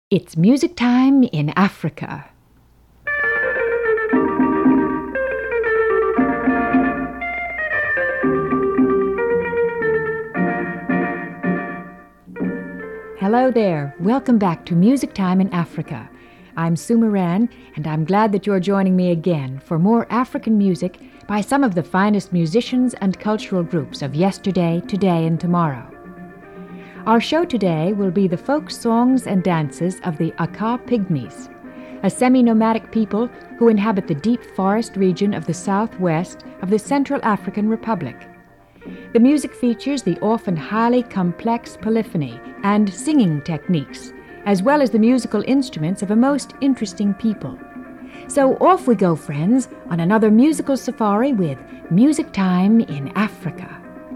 It's music time in Africa. Hello there. Welcome back to Music Time in Africa. I'm Sue Moran, and I'm glad that you're joining me again for more African music by some of the finest musicians and cultural groups of yesterday, today, and tomorrow. Our show today will be the folk songs and dances of the Aka Pygmies, a semi-nomadic people who inhabit the deep forest region of the southwest of the Central African Republic. The music features the often highly complex polyphony and singing techniques, as well as the musical instruments of a most interesting people. So off we go, friends, on another musical safari with Music Time in Africa.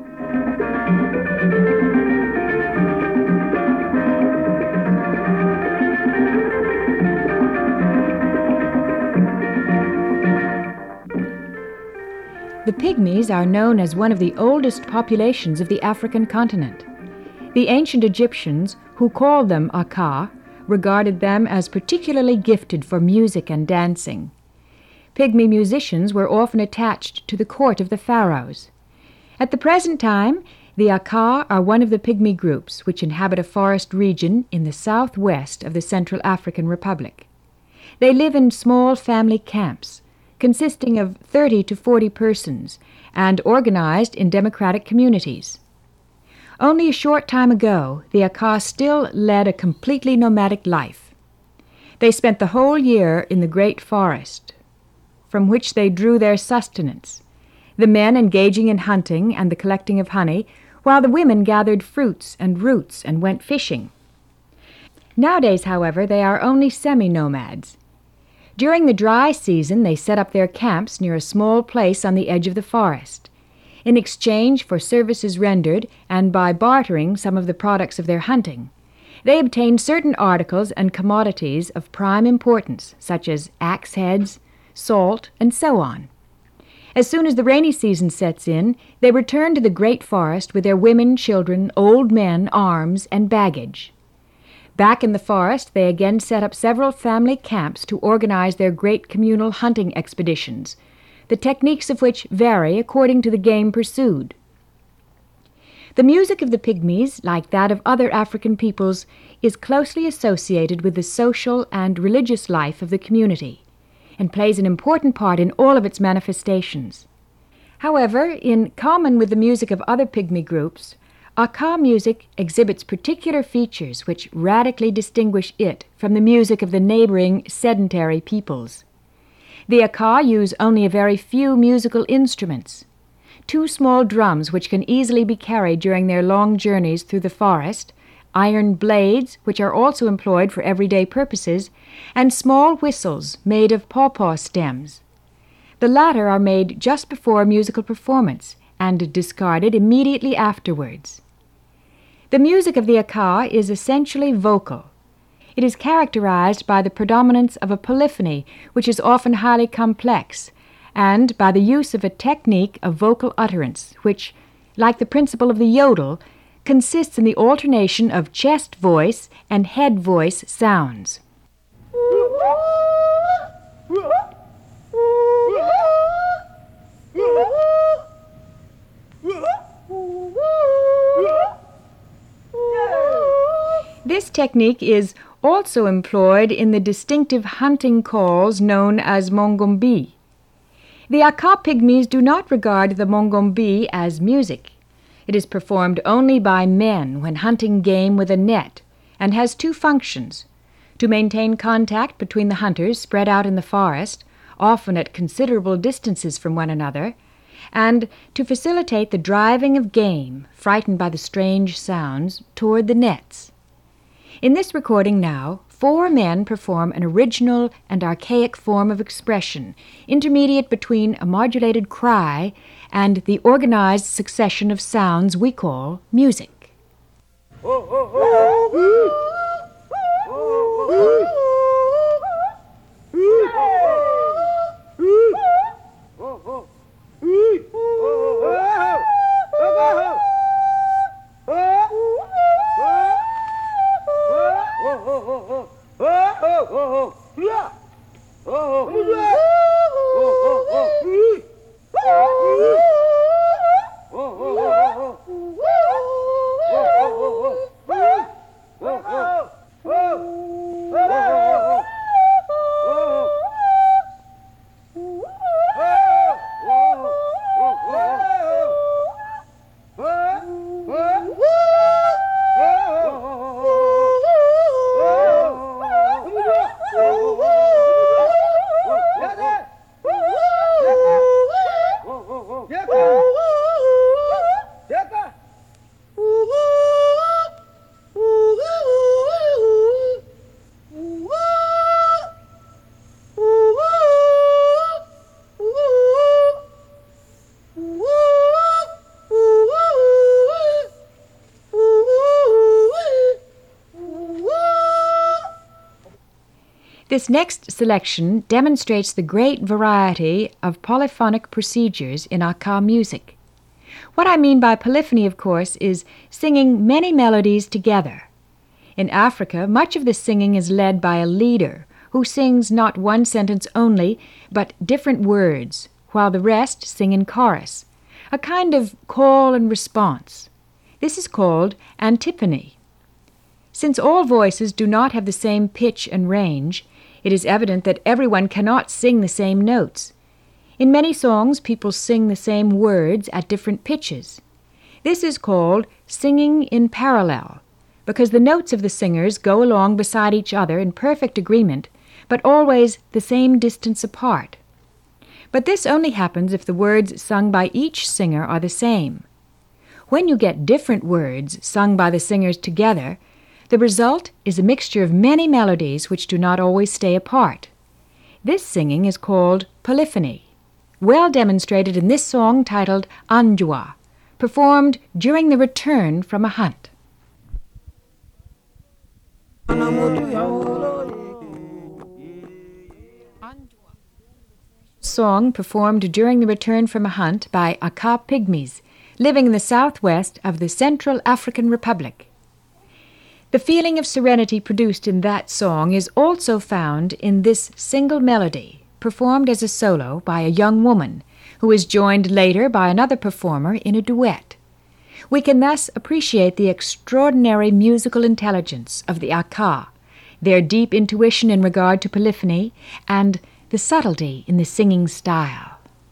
The Pygmies are known as one of the oldest populations of the African continent. The ancient Egyptians, who called them Aka, regarded them as particularly gifted for music and dancing. Pygmy musicians were often attached to the court of the pharaohs. At the present time, the Aka are one of the Pygmy groups which inhabit a forest region in the southwest of the Central African Republic. They live in small family camps, consisting of 30 to 40 persons, and organized in democratic communities. Only a short time ago, the Aka still led a completely nomadic life. They spent the whole year in the great forest, from which they drew their sustenance, the men engaging in hunting and the collecting of honey, while the women gathered fruits and roots and went fishing. Nowadays, however, they are only semi-nomads. During the dry season, they set up their camps near a small place on the edge of the forest. In exchange for services rendered and by bartering some of the products of their hunting, they obtain certain articles and commodities of prime importance, such as axe heads, salt, and so on. As soon as the rainy season sets in, they return to the great forest with their women, children, old men, arms, and baggage. Back in the forest, they again set up several family camps to organize their great communal hunting expeditions, the techniques of which vary according to the game pursued. The music of the Pygmies, like that of other African peoples, is closely associated with the social and religious life of the community, and plays an important part in all of its manifestations. However, in common with the music of other Pygmy groups, Aka music exhibits particular features which radically distinguish it from the music of the neighboring sedentary peoples. The Aka use only a very few musical instruments. 2 small drums which can easily be carried during their long journeys through the forest, iron blades which are also employed for everyday purposes, and small whistles made of pawpaw stems. The latter are made just before a musical performance and discarded immediately afterwards. The music of the Aka is essentially vocal. It is characterized by the predominance of a polyphony which is often highly complex, and by the use of a technique of vocal utterance which, like the principle of the yodel, consists in the alternation of chest voice and head voice sounds. This technique is also employed in the distinctive hunting calls known as mongombi. The Aka Pygmies do not regard the mongombi as music. It is performed only by men when hunting game with a net, and has 2 functions: to maintain contact between the hunters spread out in the forest, often at considerable distances from one another, and to facilitate the driving of game, frightened by the strange sounds, toward the nets. In this recording now, 4 men perform an original and archaic form of expression, intermediate between a modulated cry and the organized succession of sounds we call music. This next selection demonstrates the great variety of polyphonic procedures in Aka music. What I mean by polyphony, of course, is singing many melodies together. In Africa, much of the singing is led by a leader who sings not one sentence only, but different words, while the rest sing in chorus, a kind of call and response. This is called antiphony. Since all voices do not have the same pitch and range, it is evident that everyone cannot sing the same notes. In many songs, people sing the same words at different pitches. This is called singing in parallel, because the notes of the singers go along beside each other in perfect agreement, but always the same distance apart. But this only happens if the words sung by each singer are the same. When you get different words sung by the singers together, the result is a mixture of many melodies which do not always stay apart. This singing is called polyphony, well demonstrated in this song titled Anjua, performed during the return from a hunt. Song performed during the return from a hunt by Aka Pygmies, living in the southwest of the Central African Republic. The feeling of serenity produced in that song is also found in this single melody, performed as a solo by a young woman, who is joined later by another performer in a duet. We can thus appreciate the extraordinary musical intelligence of the Aka, their deep intuition in regard to polyphony, and the subtlety in the singing style.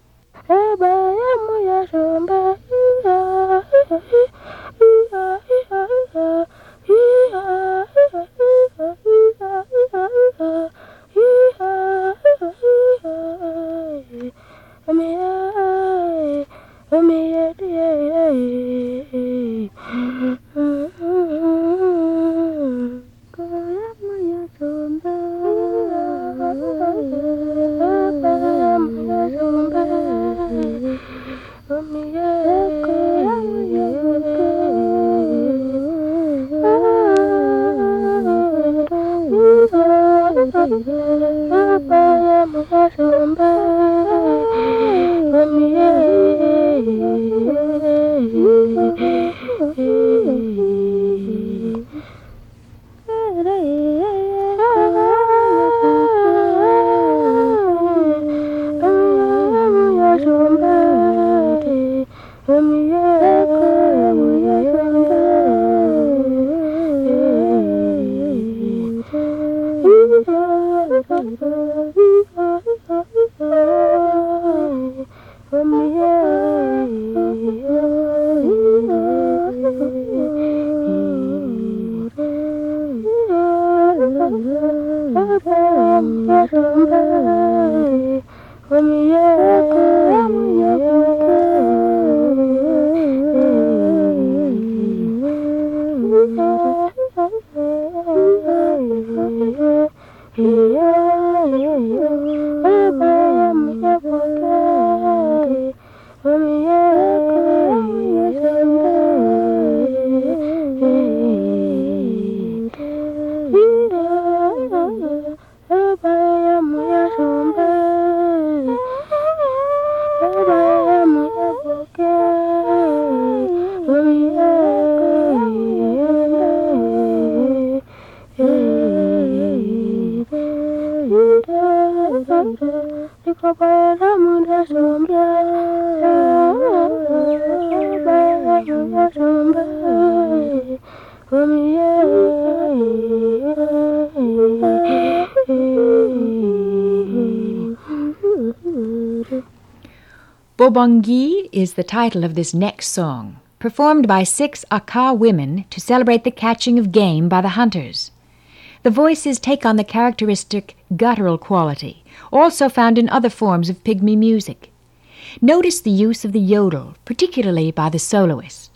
Bobongi is the title of this next song, performed by 6 Aka women to celebrate the catching of game by the hunters. The voices take on the characteristic guttural quality, also found in other forms of pygmy music. Notice the use of the yodel, particularly by the soloist.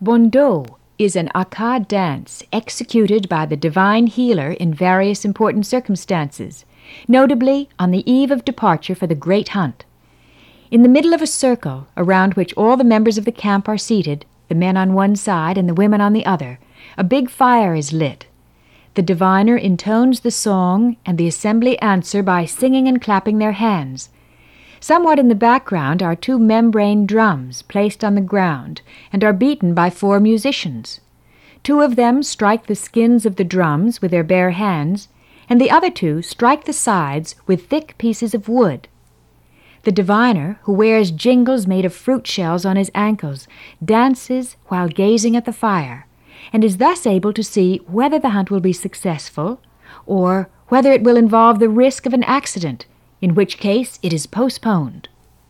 Bondo is an Aka dance executed by the divine healer in various important circumstances, notably on the eve of departure for the great hunt. In the middle of a circle, around which all the members of the camp are seated, the men on one side and the women on the other, a big fire is lit. The diviner intones the song, and the assembly answer by singing and clapping their hands. Somewhat in the background are 2 membrane drums placed on the ground and are beaten by 4 musicians. 2 of them strike the skins of the drums with their bare hands, and the other 2 strike the sides with thick pieces of wood. The diviner, who wears jingles made of fruit shells on his ankles, dances while gazing at the fire, and is thus able to see whether the hunt will be successful or whether it will involve the risk of an accident, in which case it is postponed.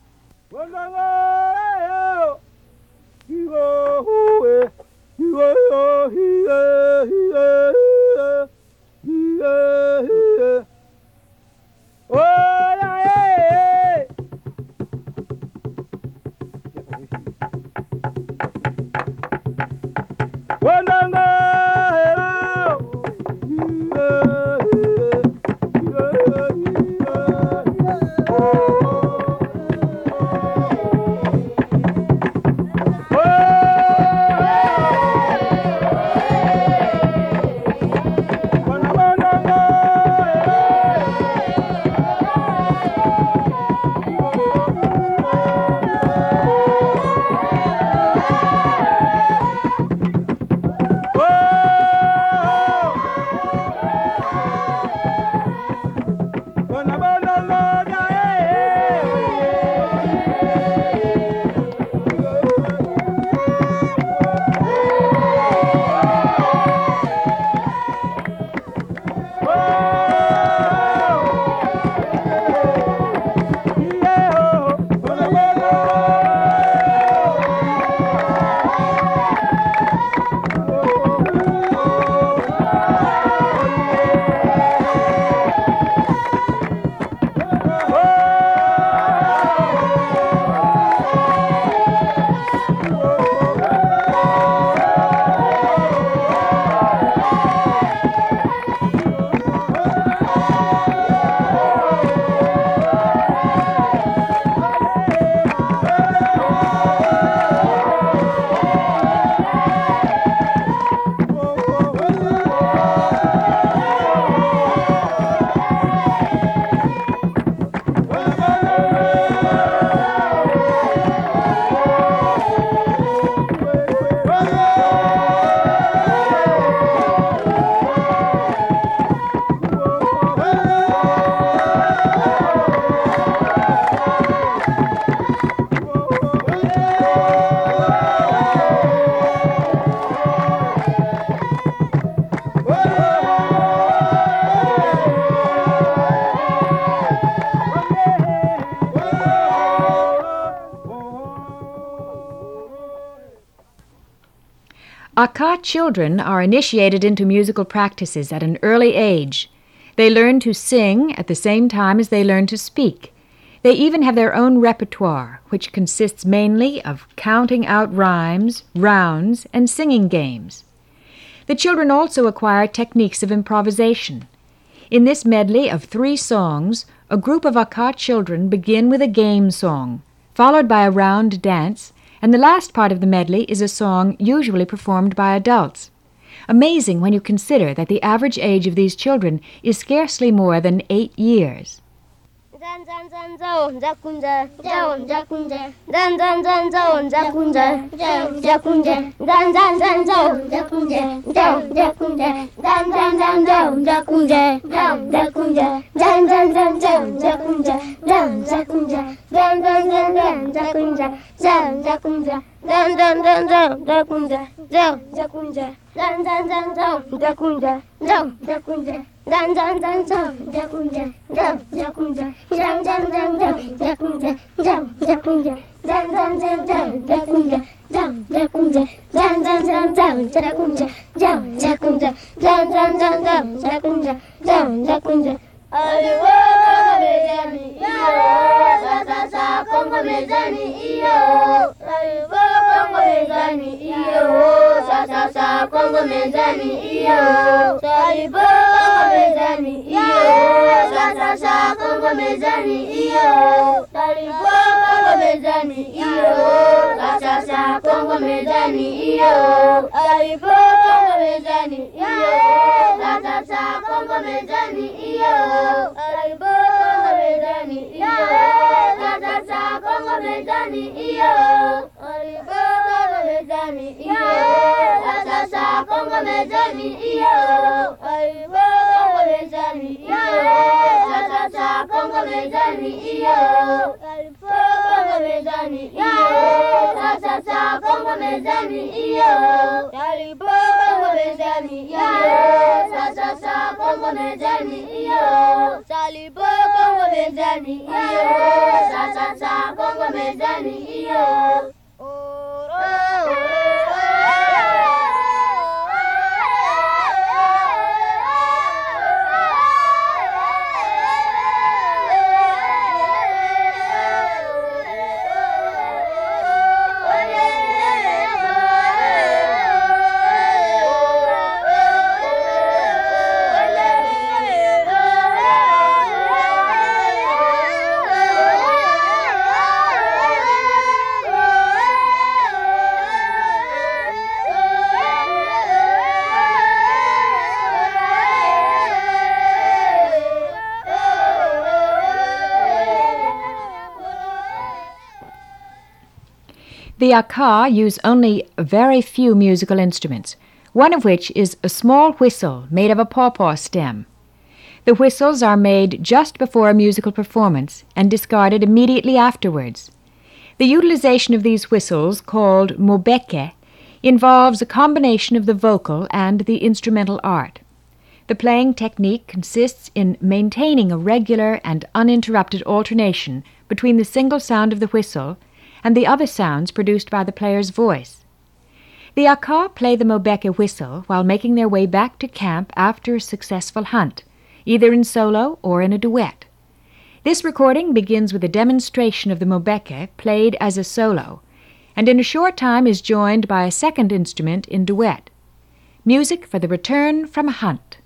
Aka children are initiated into musical practices at an early age. They learn to sing at the same time as they learn to speak. They even have their own repertoire, which consists mainly of counting out rhymes, rounds, and singing games. The children also acquire techniques of improvisation. In this medley of 3 songs, a group of Aka children begin with a game song, followed by a round dance, and the last part of the medley is a song usually performed by adults. Amazing when you consider that the average age of these children is scarcely more than 8 years. Kongo mezani iyo, kongo mezani mezani iyo, sasa Kongo mezani iyo, Salibo Kongo mezani iyo, sasa Kongo mezani iyo, Salibo Kongo mezani iyo, sasa Kongo mezani iyo, Salibo Kongo mezani iyo, sasa Kongo mezani iyo, Salibo Kongo mezani iyo, sasa Kongo mezani iyo, Salibo Kongo mezani iyo, sasa Kongo mezani iyo, Salibo Kongo mezani iyo, sasa Kongo mezani iyo, Salibo Kongo mezani iyo, sasa Kongo mezani iyo, Salibo Kongo mezani iyo, sasa Kongo mezani iyo, Salibo Kongo mezani iyo, sasa Kongo mezani iyo. The Aka use only very few musical instruments, one of which is a small whistle made of a pawpaw stem. The whistles are made just before a musical performance and discarded immediately afterwards. The utilization of these whistles, called mobeke, involves a combination of the vocal and the instrumental art. The playing technique consists in maintaining a regular and uninterrupted alternation between the single sound of the whistle and the other sounds produced by the player's voice. The Aka play the mobeke whistle while making their way back to camp after a successful hunt, either in solo or in a duet. This recording begins with a demonstration of the mobeke played as a solo, and in a short time is joined by a second instrument in duet. Music for the return from a hunt.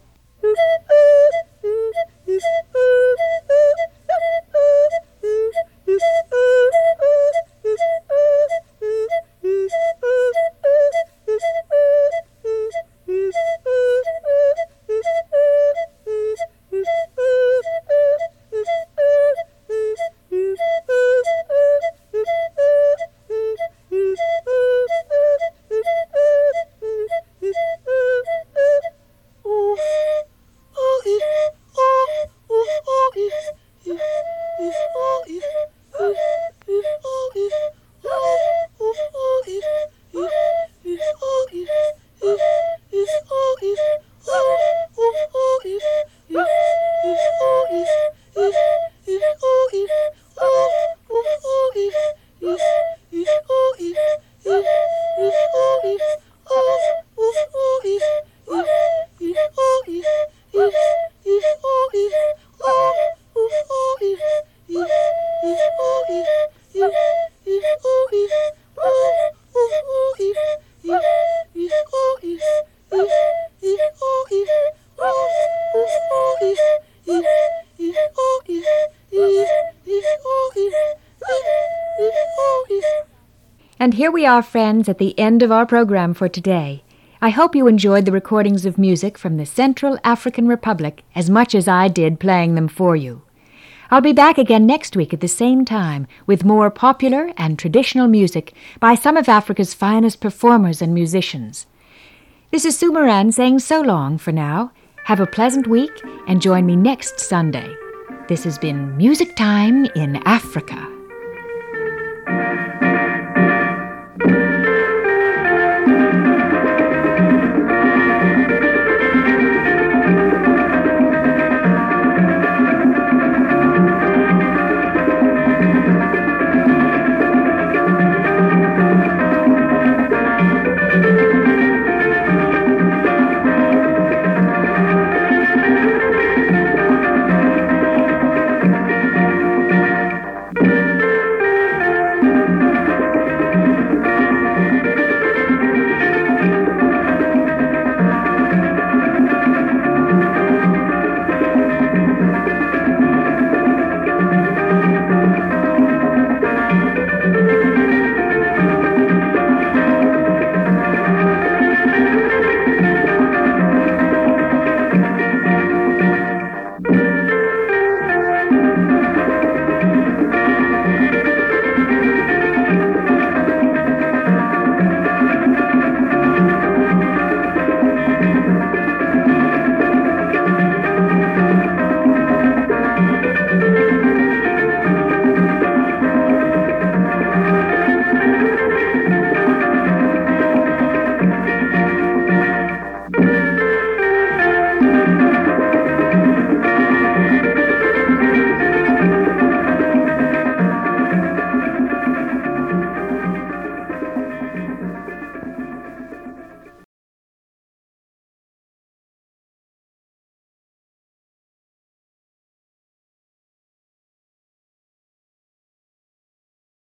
And here we are, friends, at the end of our program for today. I hope you enjoyed the recordings of music from the Central African Republic as much as I did playing them for you. I'll be back again next week at the same time with more popular and traditional music by some of Africa's finest performers and musicians. This is Sue Moran saying so long for now. Have a pleasant week and join me next Sunday. This has been Music Time in Africa.